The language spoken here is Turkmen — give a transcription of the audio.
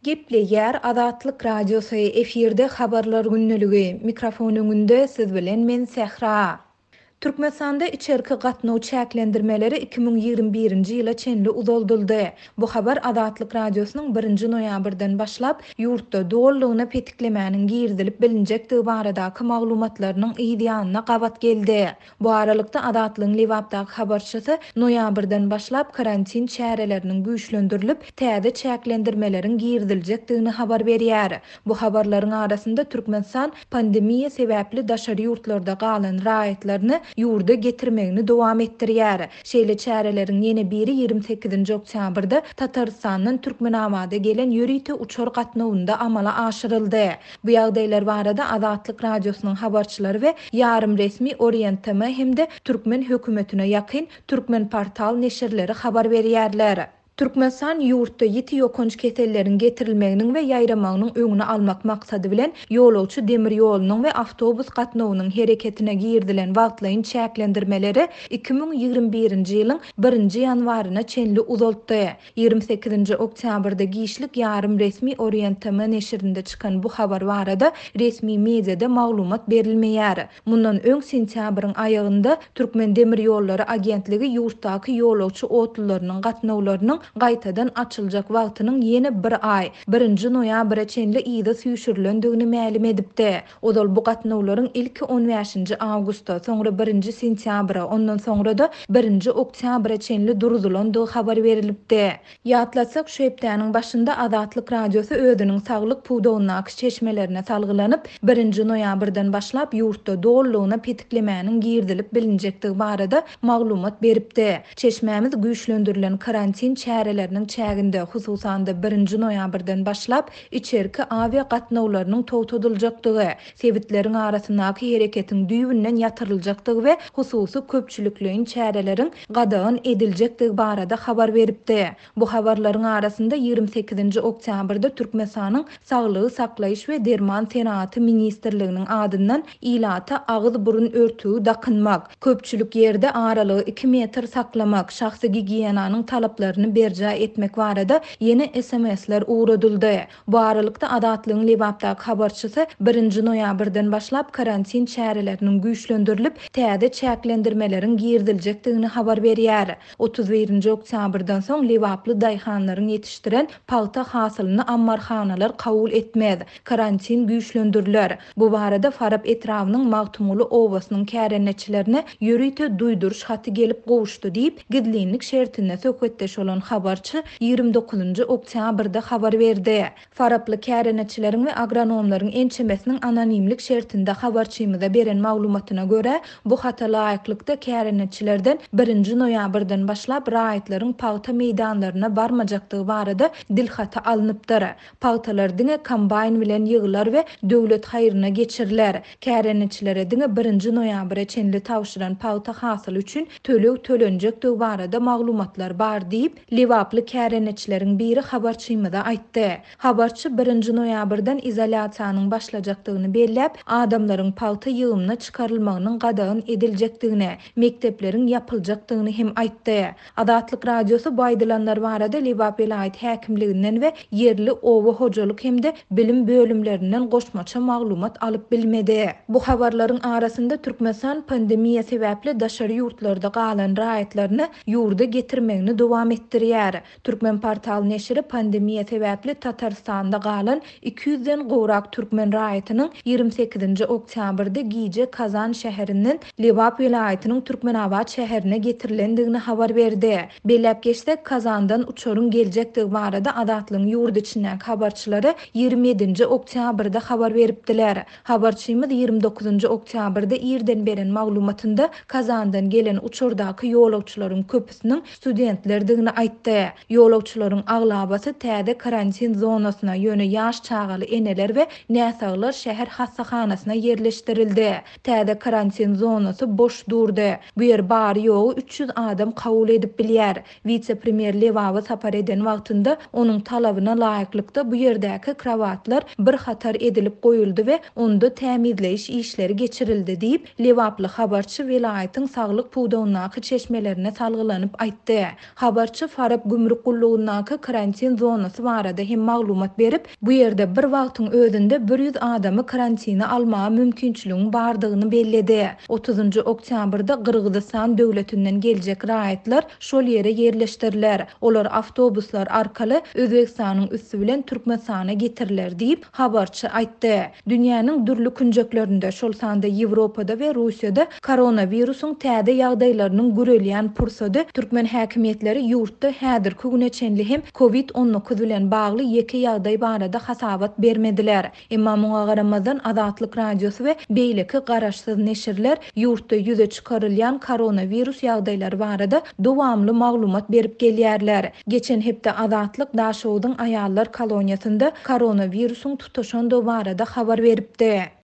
Gepli yer Azatlyk radiosu efirde habarlar günneligi mikrofon öňünde siz bilen men Sehra. Türkmenistanda içerki gatnaw çäklendirmeleri 2021-nji ýyla çenli uzolduldy. Bu habar Azatlyk radiosynyň 1-nji noýabrdan başlap ýurtda dowallygyna petiklemäniň girdilip bilinjekdigi baradaky maglumatlarynyň ýa-ýanyna gabat geldi. Bu aralykda Azatlygyň Liwapdaky habarçysy noýabrdan başlap karantin çäreleriniň güýçlendirilip täze çäklendirmeleriň girdiljekdigini habar berýär. Bu habarlaryň arasynda Türkmenistan pandemiýa sebäpli daşary ýurtlarda galan raýatlaryny ýurda getirmegini dowam etdirýär. Şeýle çäreleriň ýene biri 28-nji oktýabrda Tatarstanyň Türkmenabada gelen ýörüýte uçar gatnawynda amala aşyryldy. Bu ýagdaýlar barada Azatlyk radiosynyň habarçylary we ýarym resmi orientama hemde Türkmen hökümetine ýakyn Türkmen portal neşirleri habar berýärler. Türkmenistan ýurtda ýeti ýokunç keselleriň getirilmeginiň we ýaýramagynyň öňüni almak maksady bilen ýolawçy demir ýolunyň we awtobus gatnawynyň hereketine girdilen wagtlaryň çäklendirmeleri 2021-nji ýylyň 1-nji ýanwaryna çenli uzaltdy. 28-nji oktýabrda Giýişlik ýarym resmi orientama neşirinde çykan bu habar barada resmi mediada maglumat berilmeýär. Mundan öň sentýabryň aýagynda Türkmen demir ýollary agentligi ýurtdaky ýolawçy otlarynyň gatnawlarynyň gaýtadan açyljak wagtynyň ýene 1 ay 1-nji noýabra çenli ýyda süýşürilendigini mälim edipdi. Odal bu gatnawlaryň ilki 15-nji awgustda, soňra 1-nji sentýabra, ondan soňra da 1-nji oktýabra çenli durdulandygy habar berilipdi. Ýatlasak şu hepdäniň başynda Azatlyk radiosu özüniň saglyk puwdawunaky çeşmelerine salgylanyp 1-nji noýabrdan başlap ýurtda dowallygyna petiklemäniň girdilip bilinjektigi barada maglumat beripdi. Çeşmämiz güýçlendirilen karantin çäreleriniň çäginde hususan da 1-nji noýabrdan başlap içerki avia gatnawlarynyň towtadyljakdygy, sebitleriň arasyndaky hereketiň düýbünden ýatyryljakdygy we hususy köpçülikliň çäreleriň gadagan ediljekdigi barada habar beripdi. Bu habarlaryň arasynda 28-nji oktýabrda Türkmenistanyň Saglygy saklaýyş we derman senaty ministrliginiň adyndan ilata agyz burun örtügi dakynmak, köpçülik ýerde aralygy 2 metr saklamak, şahsy gigiýenanyň talaplaryny berja etmek barada yeni SMS-ler uğradyldy. Bu aralykda Azatlygyň Liwapdaky habarçysy 1-nji noýabrdan başlap karantin çäreleriniň güýçlendirilip täze çäklendirmeleriň girdiljekdigini habar berýär. 31-nji oktýabrdan soň Liwaply daýhanlaryň ýetişdiren palta hasylyny ammarhanalar kabul etmez. Karantin güýçlendiriler. Bu barada Farab etrawynyň Magtumuly owasynyň kärenetçilerine ýörüýte duýduruş haty gelip gowuşdy diýip gidlenlik şertine söketdeş olan habarçy 29-njy oktýabrda habar berdi. Faraply kärenetçileriň we agronomlaryň ençemesiniň anonimlik şertinde habarçymyza beren maglumatyna görä, bu hata laýyklykda kärenetçilerden 1-nji noýabrdan başlap raýatlaryň paýta meýdanlaryna barmajakdygy barada dilhata alınıpdyr. Paýtalar diňe kombayn bilen ýygylar we döwlet haýryna geçiriler. Kärenetçilere diňe 1-nji noýabra çenli tawşyran paýta hasyly üçin tölew tölenjekdigi barada maglumatlar bar diýip Liwaply kärenetçileriň biri habarçymyza aýtdy. Habarçy 1-nji noýabrdan izolasiýanyň başlajakdygyny belläp, adamlaryň paýta ýygyna çykarylmagynyň gadagan ediljekdigini, mektepleriň ýapyljakdygyny hem aýtdy. Azatlyk radiosu bu aýdylanlar barada Liwap vilayet häkimliginden we yerli owa hojalyk hemde bilim bölümlerinden goşmaça maglumat alyp bilmedi. Bu habarlaryň arasynda Türkmenistan pandemiýa sebäpli daşary ýurtlarda galan raýatlaryny ýurda getirmegini dowam etdirýär. Türkmen portal neşiri pandemiýa sebäpli Tatarstanda galan 200-den gowrak türkmen raýatynyň 28-nji oktýabrda Giýje Kazan şäherinden Liwap vilayatynyň Türkmenabad şäherine getirilendigini habar berdi. Belläp geçsek Kazandan uçaryň geljektigi barada Azatlygyň ýurt içindäki habarçylary 27-nji oktýabrda habar beripdiler. Habarçymyz 29-njy oktýabrda ýerden beren maglumatynda Kazandan gelen uçurdaky ýolawçylaryň köpüsiniň studentlerdigini aýtdy. Ýolawçylaryň aglabasy täze karantin zonasyna ýöne ýaş çagaly eneler we näsaglar şäher hassahanasyna ýerleşdirildi. Täze karantin zonasy boş durdy. Bu ýer bary ýogy 300 adam kabul edip bilýär. Vice-premier Liwawa sapar eden wagtynda onuň talabyna laýyklykda bu ýerdäki krawatlar bir hatar edilip goýuldy we onda tämizleýiş işleri geçirildi diýip Liwaply habarçy vilayatyň saglyk puwdawunaky çeşmelerine salgylanyp aýtdy. Habarçy Arap gümrük gulluğundaky karantin zonasy barada hem maglumat berip, bu ýerde bir wagtyň özünde 100 adamy karantine almagy mümkinçiligiň bardygyny belledi. 30 oktýabrda Kyrgyzstan döwletinden geljek raýatlar şol ýere ýerleşdiriler. Olar awtobuslar arkaly Özbekistanyň üstü bilen Türkmenistana getiriler diýip habarçy aýtdy. Dünýäniň dürli künjeklerinde, şol sanda Ýewropada we Russiýada koronawirusyň täze ýagdaýlarynyň gürelýän pursady türkmen häkimetleri ýurtda häzirki güneçenli hem COVID-19 bilen bagly ýeke ýagdaý barada hasabat bermediler. Emma muňa garamazdan Azatlyk radiosu we beýleki garaşsyz neşirler ýurtda ýüze çykarylýan koronawirus ýagdaýlary barada dowamly maglumat berip gelýärler. Geçen hepde Azatlyk Daşowdyň aýallar koloniýasynda koronawirusyň tutuşandy barada habar beripdi.